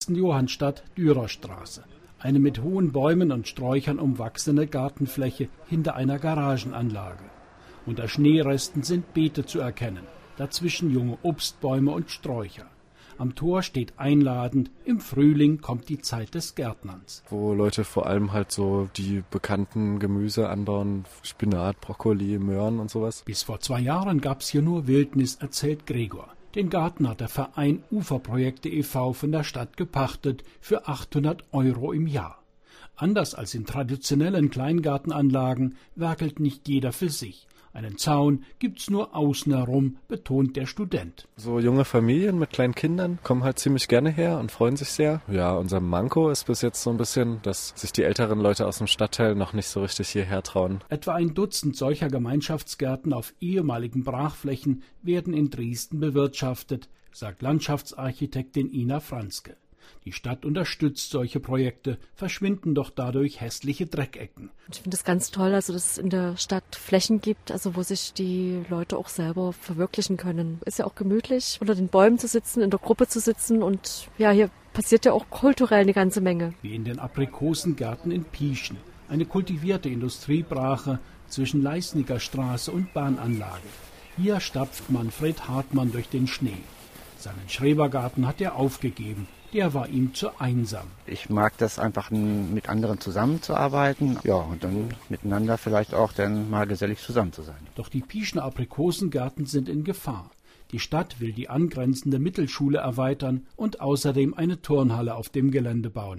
Johannstadt-Dürerstraße. Eine mit hohen Bäumen und Sträuchern umwachsene Gartenfläche hinter einer Garagenanlage. Unter Schneeresten sind Beete zu erkennen, dazwischen junge Obstbäume und Sträucher. Am Tor steht einladend, im Frühling kommt die Zeit des Gärtnerns. Wo Leute vor allem halt so die bekannten Gemüse anbauen, Spinat, Brokkoli, Möhren und sowas. Bis vor 2 Jahren gab's hier nur Wildnis, erzählt Gregor. Den Garten hat der Verein Uferprojekte e.V. von der Stadt gepachtet für 800 € im Jahr. Anders als in traditionellen Kleingartenanlagen werkelt nicht jeder für sich. Einen Zaun gibt's nur außen herum, betont der Student. So junge Familien mit kleinen Kindern kommen halt ziemlich gerne her und freuen sich sehr. Ja, unser Manko ist bis jetzt so ein bisschen, dass sich die älteren Leute aus dem Stadtteil noch nicht so richtig hierher trauen. Etwa ein Dutzend solcher Gemeinschaftsgärten auf ehemaligen Brachflächen werden in Dresden bewirtschaftet, sagt Landschaftsarchitektin Ina Franzke. Die Stadt unterstützt solche Projekte, verschwinden doch dadurch hässliche Dreckecken. Ich finde es ganz toll, dass es in der Stadt Flächen gibt, wo sich die Leute auch selber verwirklichen können. Ist ja auch gemütlich, unter den Bäumen zu sitzen, in der Gruppe zu sitzen und ja, hier passiert ja auch kulturell eine ganze Menge. Wie in den Aprikosengärten in Pieschen, eine kultivierte Industriebrache zwischen Leisniger Straße und Bahnanlage. Hier stapft Manfred Hartmann durch den Schnee. Seinen Schrebergarten hat er aufgegeben. Der war ihm zu einsam. Ich mag das einfach, mit anderen zusammenzuarbeiten. Ja, und dann miteinander vielleicht auch dann mal gesellig zusammen zu sein. Doch die Pieschener Aprikosengärten sind in Gefahr. Die Stadt will die angrenzende Mittelschule erweitern und außerdem eine Turnhalle auf dem Gelände bauen.